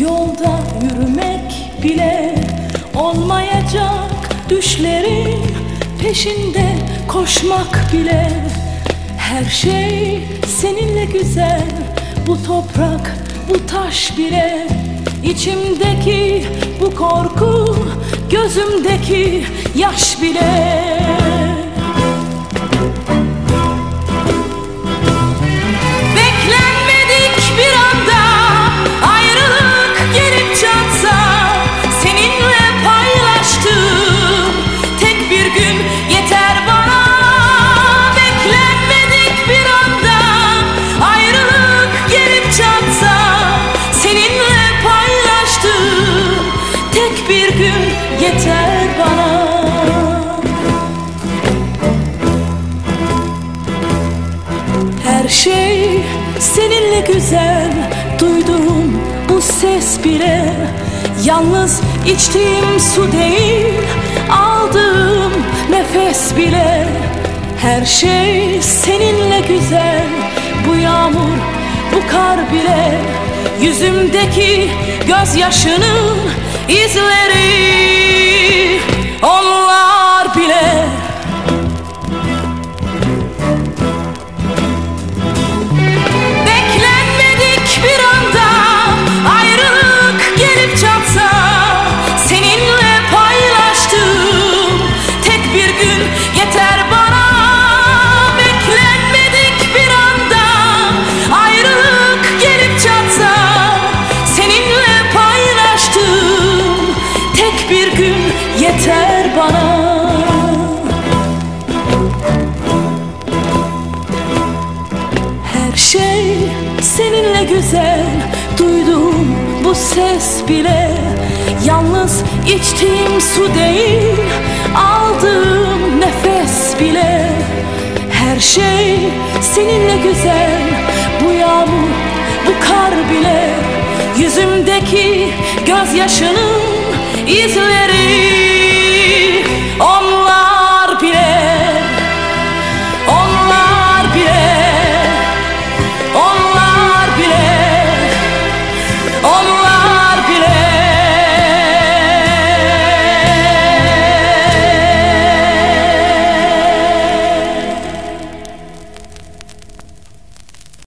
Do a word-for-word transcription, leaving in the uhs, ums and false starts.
Yolda yürümek bile olmayacak, düşlerin peşinde koşmak bile. Her şey seninle güzel, bu toprak, bu taş bile. İçimdeki bu korku, gözümdeki yaş bile. Yeter bana. Her şey seninle güzel, duyduğum bu ses bile. Yalnız içtiğim su değil, aldığım nefes bile. Her şey seninle güzel, bu yağmur, bu kar bile. Yüzümdeki gözyaşının izleri, onlar bile. Beklenmedik bir anda ayrılık gelip çatsa, seninle paylaştığım tek bir gün yeter bana. Beklenmedik bir anda ayrılık gelip çatsa, seninle paylaştığım tek bir gün yeter bana. Her şey seninle güzel, duyduğum bu ses bile. Yalnız içtiğim su değil, aldığım nefes bile. Her şey seninle güzel, bu yağmur, bu kar bile. Yüzümdeki gözyaşının izleri, onlar